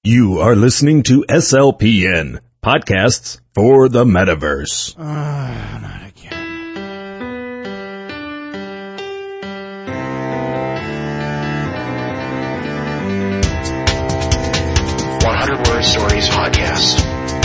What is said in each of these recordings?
You are listening to SLPN, Podcasts for the Metaverse. Not again. Word Stories Podcast.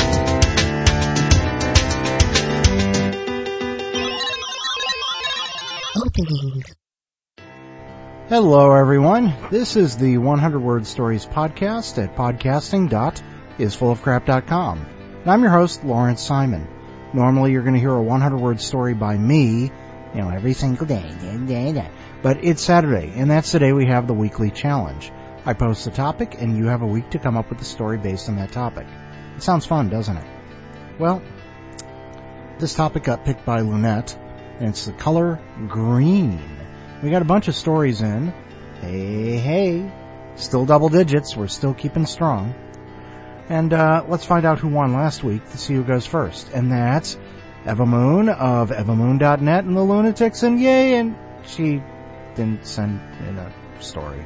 Hello, everyone. This is the 100 Word Stories Podcast at podcasting.isfullofcrap.com. And I'm your host, Lawrence Simon. Normally, you're going to hear a 100-word story by me, every single day. But it's Saturday, and that's the day we have the weekly challenge. I post the topic, and you have a week to come up with a story based on that topic. It sounds fun, doesn't it? Well, this topic got picked by Lunette, and it's the color green. We got a bunch of stories in. Hey. Still double digits. We're still keeping strong. And let's find out who won last week to see who goes first. And that's Eva Moon of evamoon.net and the Lunatics. And yay, and she didn't send in a story.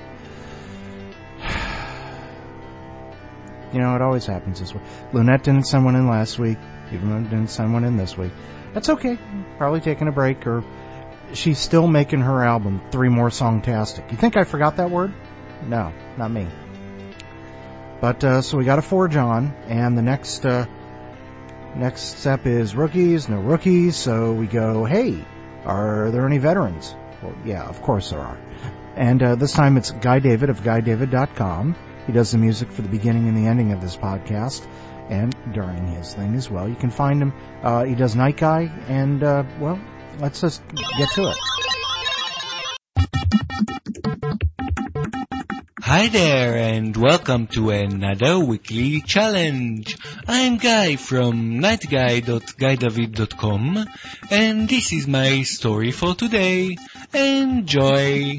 It always happens this way. Lunette didn't send one in last week. Eva Moon didn't send one in this week. That's okay. Probably taking a break, or she's still making her album 3 More Songtastic. You think I forgot that word? No, not me. But so we got to forge on, and the next step is rookies, no rookies. So we go, hey, are there any veterans? Well, yeah, of course there are. And this time it's Guy David of GuyDavid.com. He does the music for the beginning and the ending of this podcast, and during his thing as well. You can find him. He does Night Guy, and well, let's just get to it. Hi there, and welcome to another weekly challenge. I'm Guy from nightguy.guydavid.com, and this is my story for today. Enjoy!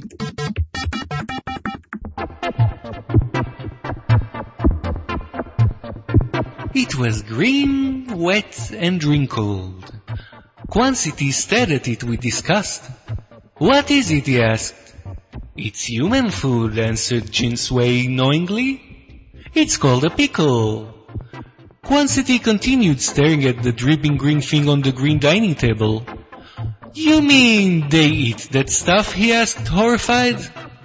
It was green, wet, and wrinkled. Quansity stared at it with disgust. "What is it?" he asked. "It's human food," answered Jinsway knowingly. "It's called a pickle." Quansity continued staring at the dripping green thing on the green dining table. "You mean they eat that stuff?" he asked, horrified.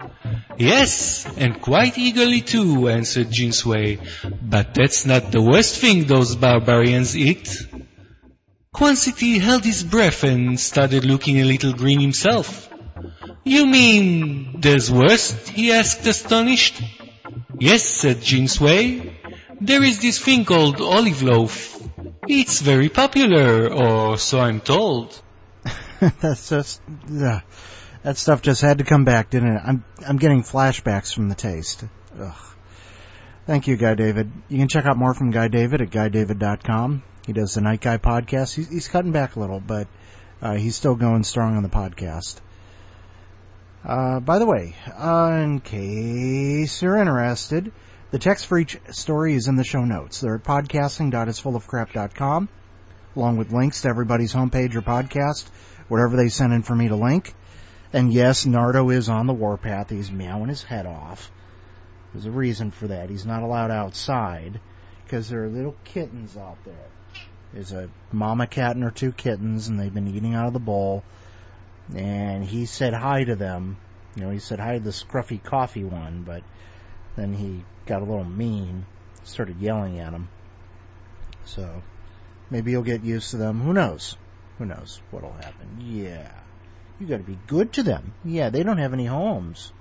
"Yes, and quite eagerly too," answered Jinsway. "But that's not the worst thing those barbarians eat." Quansity held his breath and started looking a little green himself. "You mean there's worse?" he asked, astonished. "Yes," said Jinsway. "There is this thing called olive loaf. It's very popular, or so I'm told." That's just... that stuff just had to come back, didn't it? I'm getting flashbacks from the taste. Ugh. Thank you, Guy David. You can check out more from Guy David at GuyDavid.com. He does the Night Guy podcast. He's cutting back a little, but he's still going strong on the podcast. By the way, in case you're interested, the text for each story is in the show notes. They're at podcasting.isfullofcrap.com, along with links to everybody's homepage or podcast, whatever they send in for me to link. And yes, Nardo is on the warpath. He's meowing his head off. There's a reason for that. He's not allowed outside because there are little kittens out there. There's a mama cat and her 2 kittens, and they've been eating out of the bowl. And he said hi to them. He said hi to the scruffy coffee one, but then he got a little mean, started yelling at him. So maybe he'll get used to them. Who knows? Who knows what'll happen? Yeah. You gotta be good to them. Yeah, they don't have any homes.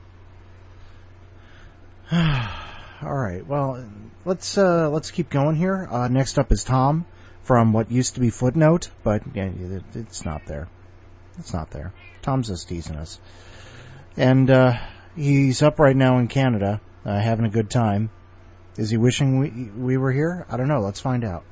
Alright, well, let's keep going here. Next up is Tom from what used to be Footnote, but yeah, it's not there. It's not there. Tom's just teasing us. And he's up right now in Canada, having a good time. Is he wishing we were here? I don't know. Let's find out.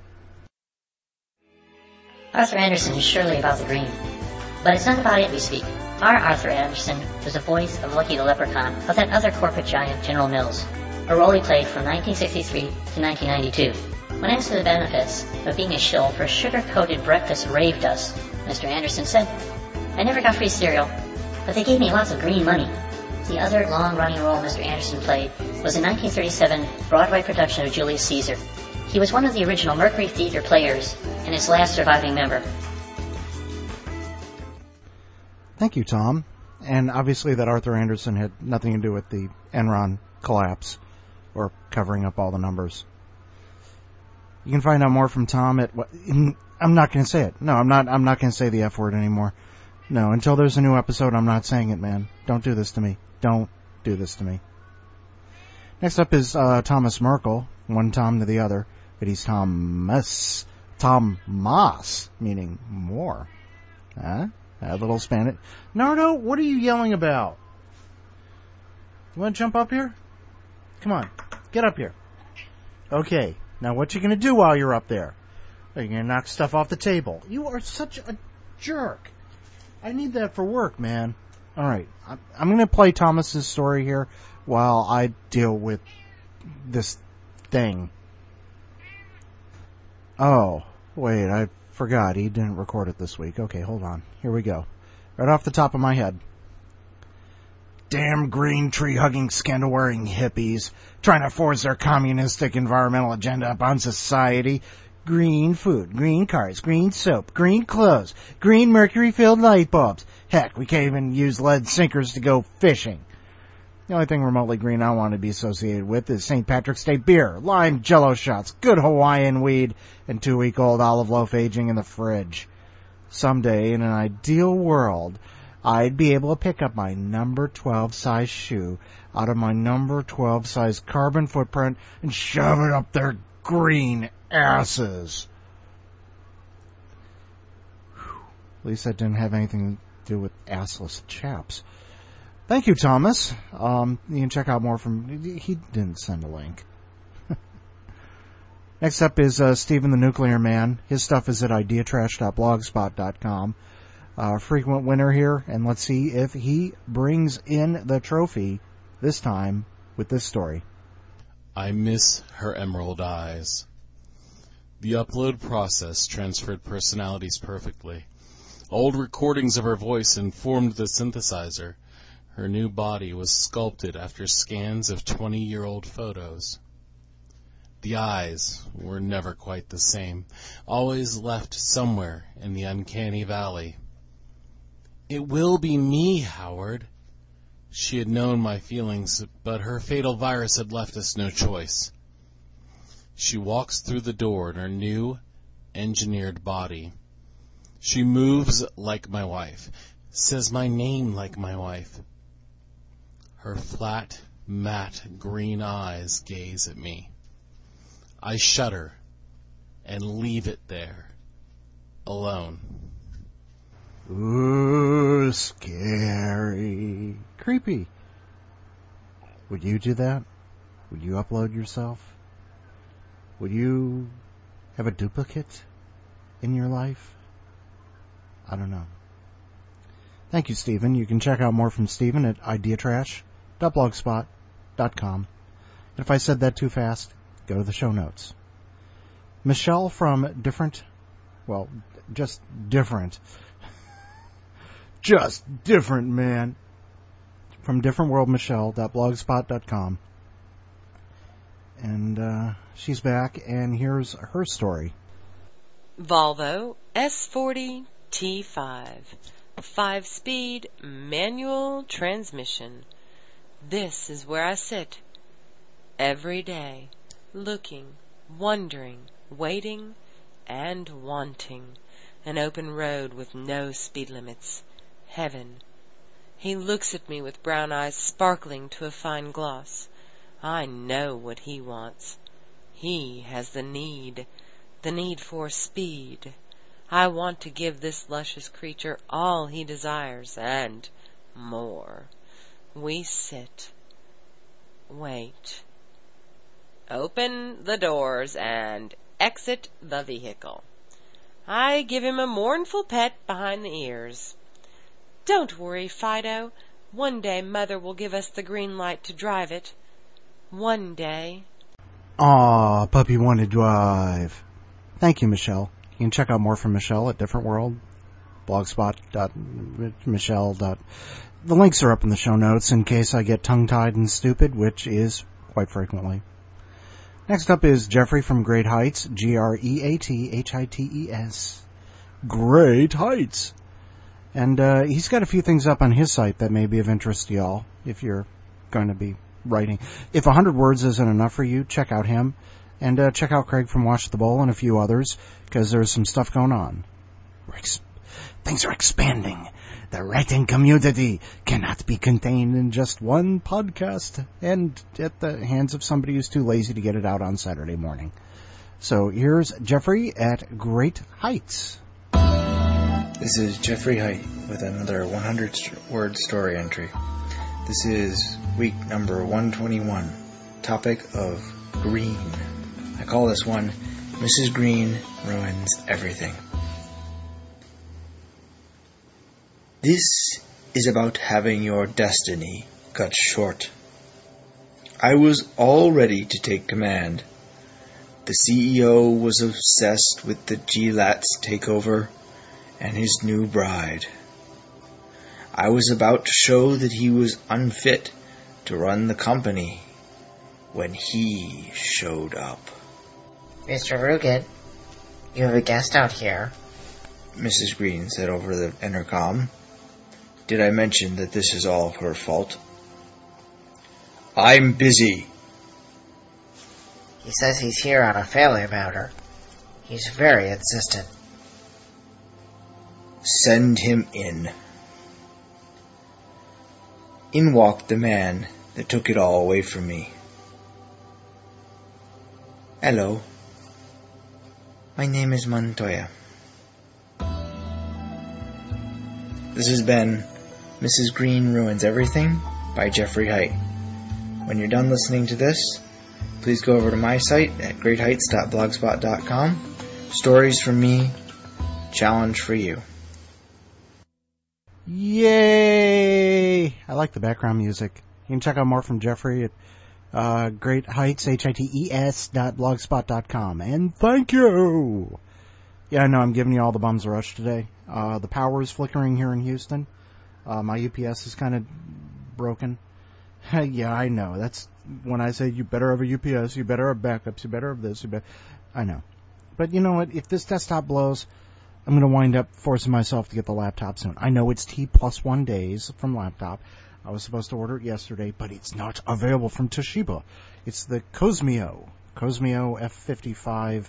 Arthur Anderson is surely about the green. But it's not about it we speak. Our Arthur Anderson was the voice of Lucky the Leprechaun of that other corporate giant, General Mills, a role he played from 1963 to 1992. When asked for the benefits of being a shill for sugar-coated breakfast rave dust, Mr. Anderson said, "I never got free cereal, but they gave me lots of green money. The other long-running role Mr. Anderson played was a 1937 Broadway production of Julius Caesar. He was one of the original Mercury Theatre players and its last surviving member. Thank you, Tom. And obviously that Arthur Anderson had nothing to do with the Enron collapse or covering up all the numbers. You can find out more from Tom at what... I'm not going to say it. No, I'm not going to say the F word anymore. No, until there's a new episode, I'm not saying it, man. Don't do this to me. Don't do this to me. Next up is Thomas Merkel, one Tom to the other, but he's Thomas, meaning more. Huh? A little Spanish. No, what are you yelling about? You want to jump up here? Come on, get up here. Okay, now what you going to do while you're up there? Are you going to knock stuff off the table? You are such a jerk. I need that for work, man. All right, I'm going to play Thomas's story here while I deal with this thing. Oh, wait, I forgot. He didn't record it this week. Okay, hold on. Here we go. Right off the top of my head. Damn green tree-hugging, scandal-wearing hippies trying to force their communistic environmental agenda upon society. Green food, green cars, green soap, green clothes, green mercury-filled light bulbs. Heck, we can't even use lead sinkers to go fishing. The only thing remotely green I want to be associated with is St. Patrick's Day beer, lime jello shots, good Hawaiian weed, and 2-week-old olive loaf aging in the fridge. Someday, in an ideal world, I'd be able to pick up my number 12 size shoe out of my number 12 size carbon footprint and shove it up their green asses. Whew. At least that didn't have anything to do with assless chaps. Thank you, Thomas. You can check out more from... He didn't send a link. Next up is Stephen the Nuclear Man. His stuff is at ideatrash.blogspot.com. Frequent winner here, and let's see if he brings in the trophy this time with this story. I miss her emerald eyes. The upload process transferred personalities perfectly. Old recordings of her voice informed the synthesizer. Her new body was sculpted after scans of 20-year-old photos. The eyes were never quite the same, always left somewhere in the uncanny valley. It will be me, Howard. She had known my feelings, but her fatal virus had left us no choice. She walks through the door in her new, engineered body. She moves like my wife, says my name like my wife. Her flat, matte, green eyes gaze at me. I shudder and leave it there, alone. Ooh, scary. Creepy. Would you do that? Would you upload yourself? Would you have a duplicate in your life? I don't know. Thank you, Stephen. You can check out more from Stephen at ideatrash.blogspot.com. And if I said that too fast, go to the show notes. Michelle from Different, man. From differentworldmichelle.blogspot.com. And she's back, and here's her story. Volvo S40 T5, 5-speed manual transmission. This is where I sit every day, looking, wondering, waiting, and wanting. An open road with no speed limits. Heaven. He looks at me with brown eyes sparkling to a fine gloss. I know what he wants. He has the need for speed. I want to give this luscious creature all he desires and more. We sit. Wait. Open the doors and exit the vehicle. I give him a mournful pet behind the ears. Don't worry, Fido. One day Mother will give us the green light to drive it. One day. Aw, puppy want to drive. Thank you, Michelle. You can check out more from Michelle at blogspot.michelle. The links are up in the show notes in case I get tongue-tied and stupid, which is quite frequently. Next up is Jeffrey from Great Heights, Greathhites. Great Heights. And he's got a few things up on his site that may be of interest to y'all if you're going to be writing. If 100 words isn't enough for you, check out him. And check out Craig from Watch the Bowl and a few others, because there's some stuff going on. Things are expanding. The writing community cannot be contained in just one podcast and at the hands of somebody who's too lazy to get it out on Saturday morning. So here's Jeffrey at Great Heights. This is Jeffrey Height with another 100-word story entry. This is week number 121. Topic of green. I call this one, Mrs. Green Ruins Everything. This is about having your destiny cut short. I was all ready to take command. The CEO was obsessed with the GLAT's takeover and his new bride. I was about to show that he was unfit to run the company when he showed up. Mr. Rugen, you have a guest out here. Mrs. Green said over the intercom. Did I mention that this is all her fault? I'm busy. He says he's here on a family matter. He's very insistent. Send him in. In walked the man that took it all away from me. Hello. My name is Montoya. This has been Mrs. Green Ruins Everything by Jeffrey Height. When you're done listening to this, please go over to my site at greatheights.blogspot.com. Stories from me, challenge for you. Yay! I like the background music. You can check out more from Jeffrey at Great Heights, HITES.blogspot.com. And thank you! Yeah, I know I'm giving you all the bums a rush today. The power is flickering here in Houston. My UPS is kind of broken. Yeah, I know. That's when I say you better have a UPS, you better have backups, you better have this, I know. But you know what? If this desktop blows, I'm going to wind up forcing myself to get the laptop soon. I know it's T+1 days from laptop. I was supposed to order it yesterday, but it's not available from Toshiba. It's the Cosmio F55,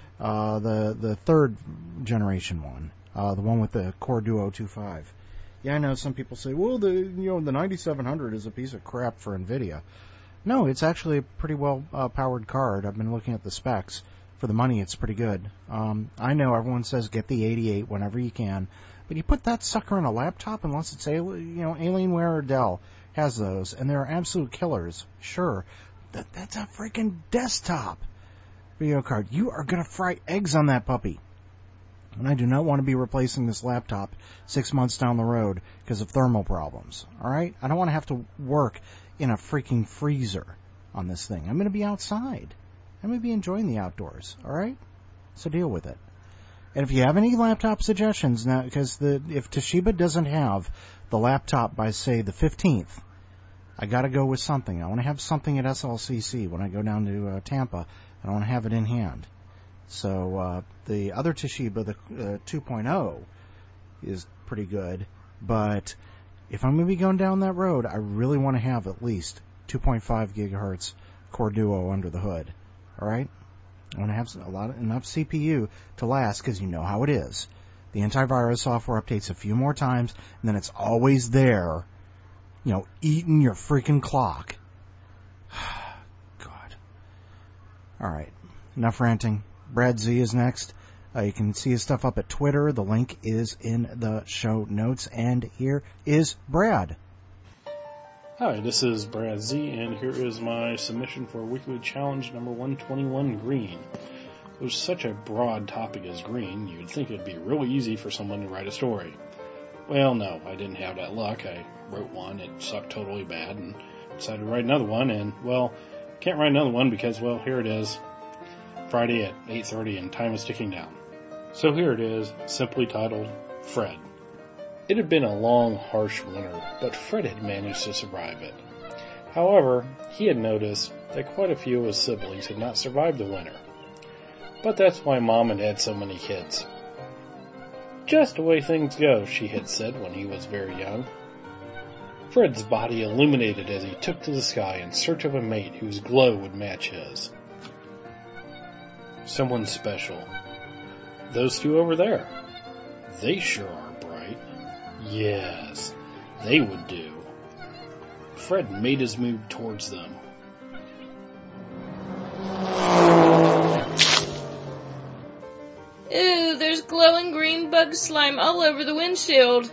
the third generation one, the one with the Core Duo 2.5. Yeah, I know some people say, well, the 9700 is a piece of crap for NVIDIA. No, it's actually a pretty well powered card. I've been looking at the specs. For the money, it's pretty good. I know everyone says get the 88 whenever you can, but you put that sucker in a laptop unless it's Alienware or Dell has those, and they're absolute killers. Sure, that's a freaking desktop video card. You are gonna fry eggs on that puppy. And I do not want to be replacing this laptop 6 months down the road because of thermal problems. All right? I don't want to have to work in a freaking freezer on this thing. I'm going to be outside. I'm going to be enjoying the outdoors. All right? So deal with it. And if you have any laptop suggestions now, because if Toshiba doesn't have the laptop by, say, the 15th, I got to go with something. I want to have something at SLCC when I go down to Tampa, and I want to have it in hand. So the other Toshiba, the 2.0, is pretty good. But if I'm going to be going down that road, I really want to have at least 2.5 gigahertz Core Duo under the hood. All right? I want to have enough CPU to last, because you know how it is. The antivirus software updates a few more times, and then it's always there, eating your freaking clock. God. All right. Enough ranting. Brad Z is next. You can see his stuff up at Twitter. The link is in the show notes. And here is Brad. Hi, this is Brad Z, and here is my submission for weekly challenge number 121, green. With such a broad topic as green, you'd think it'd be really easy for someone to write a story. Well, no, I didn't have that luck. I wrote one, it sucked totally bad, and decided to write another one, and, can't write another one because, here it is. Friday at 8:30 and time is ticking down. So here it is, simply titled Fred. It had been a long, harsh winter, but Fred had managed to survive it. However, he had noticed that quite a few of his siblings had not survived the winter. But that's why Mom had had so many kids. Just the way things go, she had said when he was very young. Fred's body illuminated as he took to the sky in search of a mate whose glow would match his. Someone special. Those two over there. They sure are bright. Yes, they would do. Fred made his move towards them. Ew, there's glowing green bug slime all over the windshield.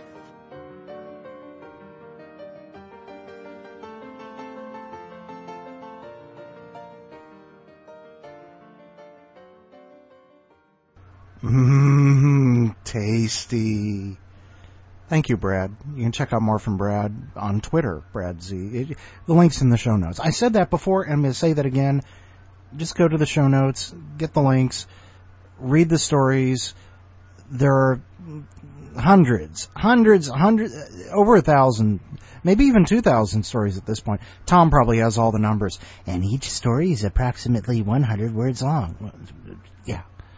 Tasty. Thank you, Brad. You can check out more from Brad on Twitter, Brad Z. The link's in the show notes. I said that before, and I'm going to say that again. Just go to the show notes, get the links, read the stories. There are hundreds, over 1,000, maybe even 2,000 stories at this point. Tom probably has all the numbers. And each story is approximately 100 words long. Yeah.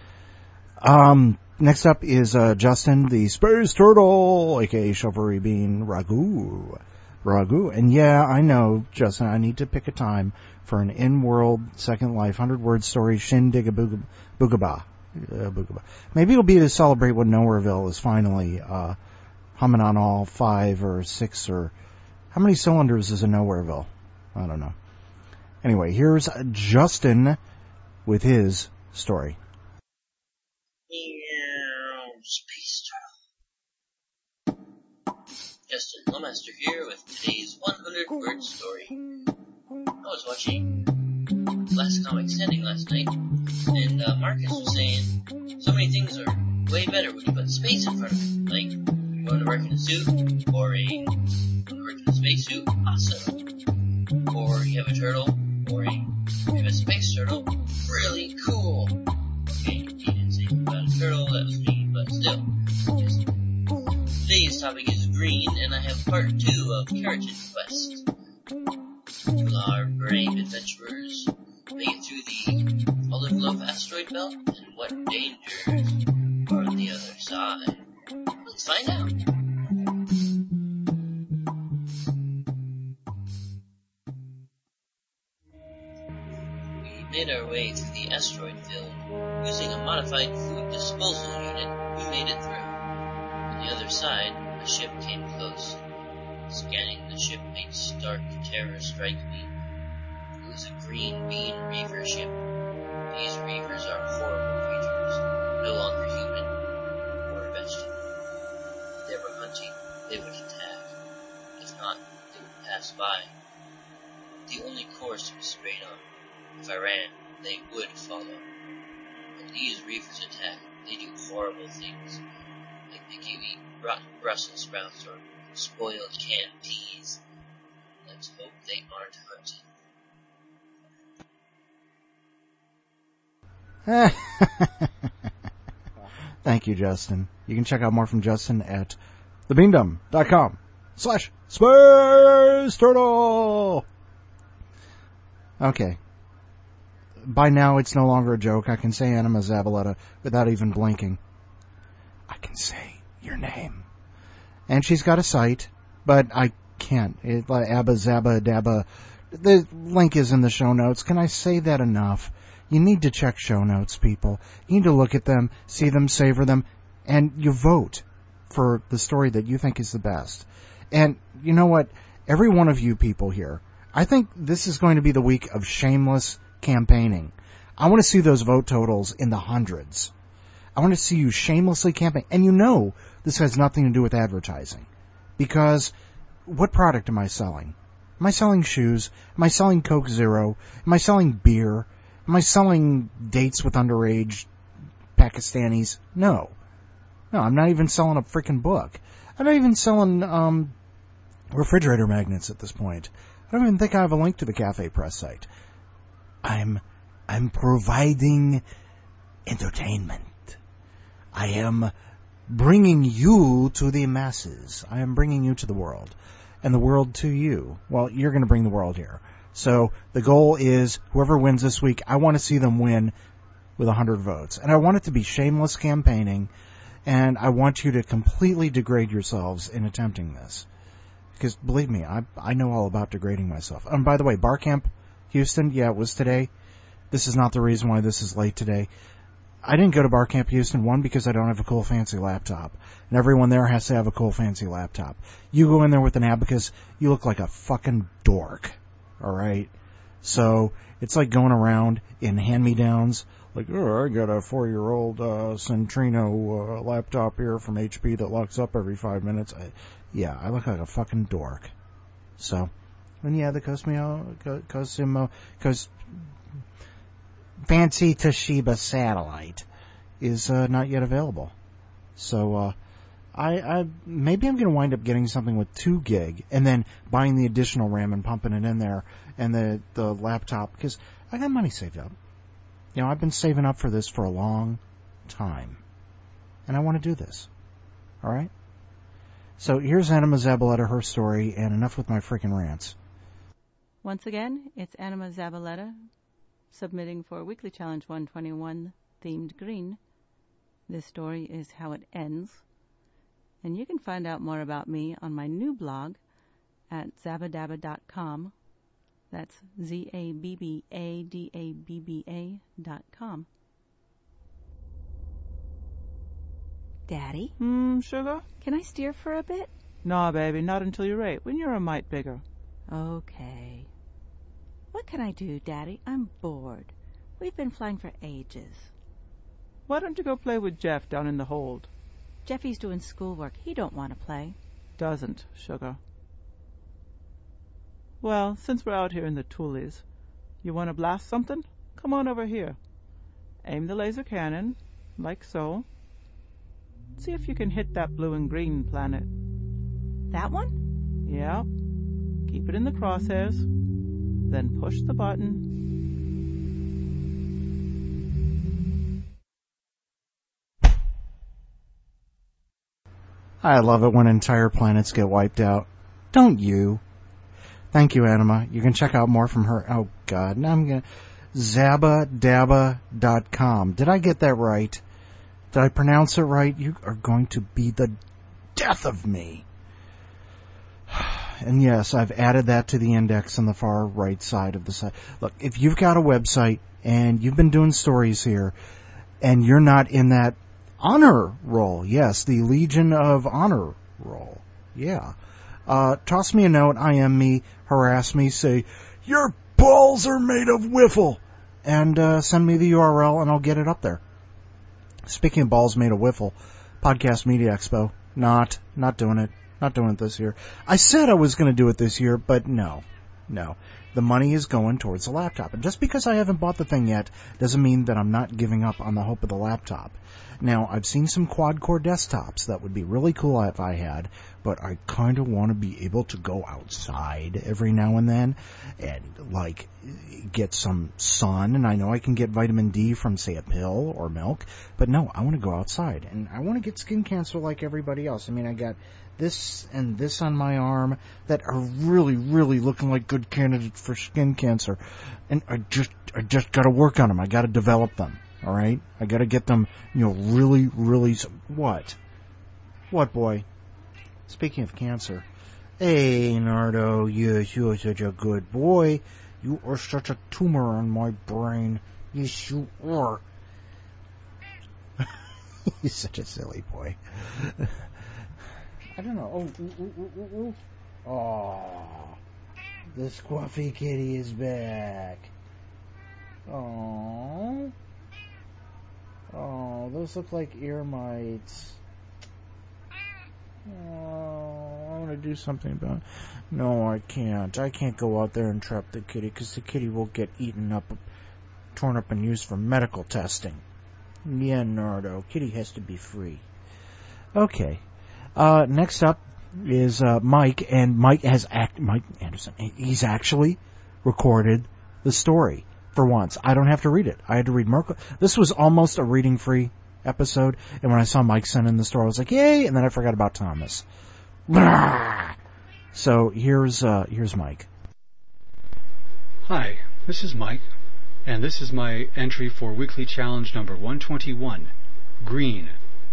Next up is Justin, the Space Turtle, aka Chivalry Bean Ragu. And yeah, I know, Justin, I need to pick a time for an in-world Second Life 100-word story, Shindigga Boogaba. Maybe it'll be to celebrate when Nowhereville is finally humming on all 5 or 6 or... How many cylinders is a Nowhereville? I don't know. Anyway, here's Justin with his story. Space Turtle. Justin Lemaster here with today's 100-word story. I was watching Last Comic Standing last night, and Marcus was saying so many things are way better when you put space in front of it. Like, you want to work in a suit, or you work in a spacesuit, awesome. Or you have a turtle, or you have a space turtle, really cool. Okay, you didn't say about a turtle, that was me, but still. Today's topic is green, and I have part 2 of Keratin Quest. Will our brave adventurers make it through the Olive Love asteroid belt, and what dangers are on the other side? Let's find out. We made our way through the asteroid field. Using a modified food disposal unit, we made it through. On the other side, a ship came close. Scanning the ship made stark terror strike me. It was a green bean reaver ship. These reavers are horrible creatures, no longer human or vegetable. If they were hunting, they would attack. If not, they would pass by. The only course was straight on. If I ran, they would follow. When these reavers attack, they do horrible things, like make you eat rotten Brussels sprouts or spoiled canned peas. Let's hope they aren't hunting. Thank you, Justin. You can check out more from Justin at thebeamdom.com/Space Turtle. Okay. By now, it's no longer a joke. I can say Anima Zabaleta without even blinking. I can say your name. And she's got a site, but I can't. Abba Zabba Dabba. The link is in the show notes. Can I say that enough? You need to check show notes, people. You need to look at them, see them, savor them, and you vote for the story that you think is the best. And you know what? Every one of you people here, I think this is going to be the week of shameless campaigning. I want to see those vote totals in the hundreds. I want to see you shamelessly campaign. And you know this has nothing to do with advertising. Because what product am I selling? Am I selling shoes? Am I selling Coke Zero? Am I selling beer? Am I selling dates with underage Pakistanis? No. No, I'm not even selling a freaking book. I'm not even selling refrigerator magnets at this point. I don't even think I have a link to the Cafe Press site. I'm providing entertainment. I am bringing you to the masses. I am bringing you to the world, and the world to you. Well, you're going to bring the world here. So the goal is whoever wins this week, I want to see them win with 100 votes. And I want it to be shameless campaigning, and I want you to completely degrade yourselves in attempting this. Because believe me, I know all about degrading myself. And by the way, Barcamp Houston, yeah, it was today. This is not the reason why this is late today. I didn't go to Barcamp Houston, one, because I don't have a cool fancy laptop. And everyone there has to have a cool fancy laptop. You go in there with an Abacus, you look like a fucking dork. Alright? So, it's like going around in hand-me-downs, like, oh, I got a 4-year-old Centrino laptop here from HP that locks up every 5 minutes. I look like a fucking dork. So, and yeah, the Cosimo fancy Toshiba satellite is not yet available. So, I maybe I'm going to wind up getting something with 2 gig and then buying the additional RAM and pumping it in there and the laptop, because I got money saved up. You know, I've been saving up for this for a long time, and I want to do this. All right? So here's Anima Zabaleta, her story, and enough with my freaking rants. Once again, it's Anima Zabaleta submitting for Weekly Challenge 121 themed green. This story is How It Ends. And you can find out more about me on my new blog at zabadabba.com. That's ZABBADABBA.com. Daddy? Sugar? Can I steer for a bit? Nah, baby, not until you're 8. When you're a mite bigger. Okay. What can I do, Daddy? I'm bored. We've been flying for ages. Why don't you go play with Jeff down in the hold? Jeffy's doing schoolwork. He don't want to play. Doesn't, Sugar. Well, since we're out here in the Toolies, you want to blast something? Come on over here. Aim the laser cannon, like so. See if you can hit that blue and green planet. That one? Yeah. Keep it in the crosshairs. Then push the button. I love it when entire planets get wiped out. Don't you? Thank you, Anima. You can check out more from her. Oh, God. Now I'm going to... Zabadabba.com. Did I get that right? Did I pronounce it right? You are going to be the death of me. And yes, I've added that to the index on the far right side of the site. Look, if you've got a website and you've been doing stories here and you're not in that honor roll, yes, the Legion of Honor roll, yeah, toss me a note, IM me, harass me, say, your balls are made of wiffle, and send me the URL and I'll get it up there. Speaking of balls made of wiffle, Podcast Media Expo, not doing it. Not doing it this year. I said I was going to do it this year, but no. The money is going towards the laptop. And just because I haven't bought the thing yet doesn't mean that I'm not giving up on the hope of the laptop. Now, I've seen some quad-core desktops that would be really cool if I had, but I kind of want to be able to go outside every now and then and, like, get some sun. And I know I can get vitamin D from, say, a pill or milk, but no, I want to go outside. And I want to get skin cancer like everybody else. I mean, I got this and this on my arm that are really, really looking like good candidates for skin cancer. And I just got to work on them. I got to develop them. All right? I got to get them, really, really... What? What, boy? Speaking of cancer. Hey, Nardo, yes, you're such a good boy. You are such a tumor on my brain. Yes, you are. He's such a silly boy. I don't know. Oh, the Squuffy Kitty is back. Oh, those look like ear mites. Oh, I want to do something about it. No, I can't. I can't go out there and trap the kitty because the kitty will get eaten up, torn up and used for medical testing. Yeah, Nardo. Kitty has to be free. Okay. Next up is Mike, and Mike Anderson. He's actually recorded the story for once. I don't have to read it. I had to read Merkel. This was almost a reading-free episode, and when I saw Mike send in the story, I was like, yay, and then I forgot about Thomas. So here's Mike. Hi, this is Mike, and this is my entry for Weekly Challenge number 121, Green.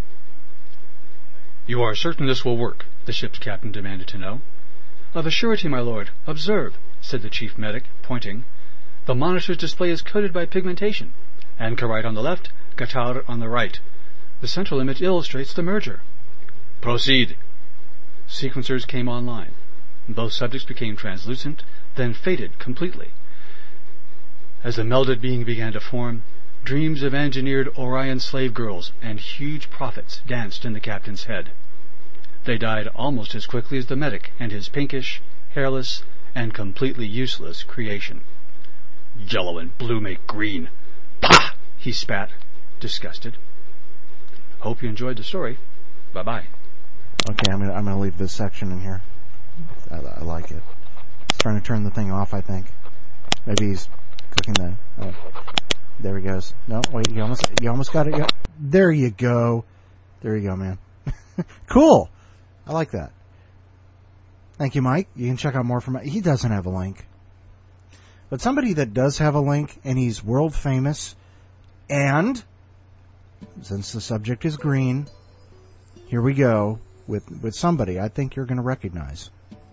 You are certain this will work? The ship's captain demanded to know. Of a surety, my lord. Observe, said the chief medic, pointing. The monitor's display is coded by pigmentation. Anchorite on the left, Qatar on the right. The central image illustrates the merger. Proceed. Sequencers came online. Both subjects became translucent, then faded completely. As the melded being began to form, dreams of engineered Orion slave girls and huge profits danced in the captain's head. They died almost as quickly as the medic and his pinkish, hairless, and completely useless creation. Yellow and blue make green. Pah! He spat, disgusted. Hope you enjoyed the story. Bye-bye. Okay, I'm gonna leave this section in here. I like it. He's trying to turn the thing off, I think. Maybe he's cooking the... Oh. There he goes. No, wait, you almost got it. Yep. There you go. There you go, man. Cool. I like that. Thank you, Mike. You can check out more from... He doesn't have a link. But somebody that does have a link, and he's world famous, and, since the subject is green, here we go with somebody I think you're going to recognize.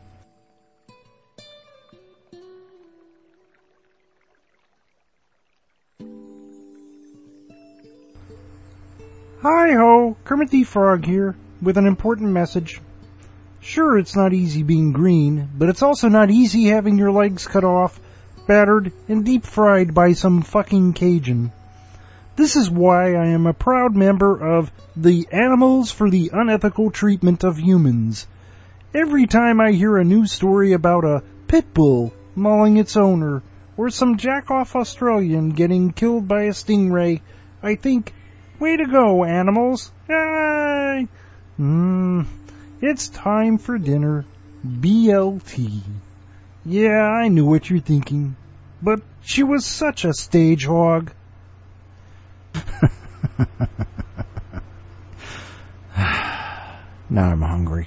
Hi-ho, Kermit the Frog here, with an important message. Sure, it's not easy being green, but it's also not easy having your legs cut off, battered, and deep-fried by some fucking Cajun. This is why I am a proud member of the Animals for the Unethical Treatment of Humans. Every time I hear a news story about a pit bull mauling its owner, or some jack-off Australian getting killed by a stingray, I think, way to go, animals. Yay! It's time for dinner. BLT. Yeah, I knew what you're thinking. But she was such a stage hog. Now I'm hungry.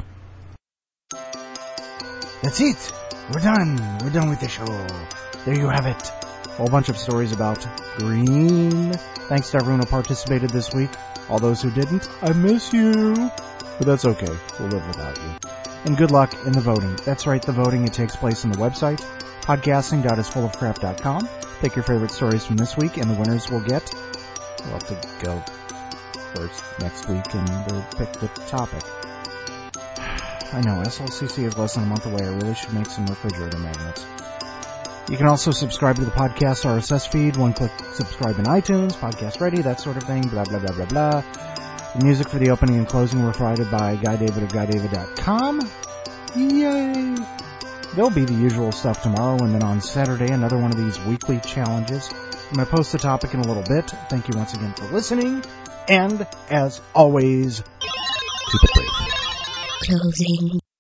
That's it. We're done. We're done with the show. There you have it. A whole bunch of stories about green. Thanks to everyone who participated this week. All those who didn't, I miss you. But that's okay. We'll live without you. And good luck in the voting. That's right, the voting, it takes place on the website, podcasting.isfullofcrap.com. Pick your favorite stories from this week, and the winners will get... We'll have to go first next week and we'll pick the topic. I know, SLCC is less than a month away. I really should make some refrigerator magnets. You can also subscribe to the podcast RSS feed. One-click subscribe in iTunes, Podcast Ready, that sort of thing, blah, blah, blah, blah, blah. The music for the opening and closing were provided by Guy David of GuyDavid.com. Yay! There'll be the usual stuff tomorrow, and then on Saturday, another one of these weekly challenges. I'm going to post the topic in a little bit. Thank you once again for listening. And, as always, keep it brief. Closing.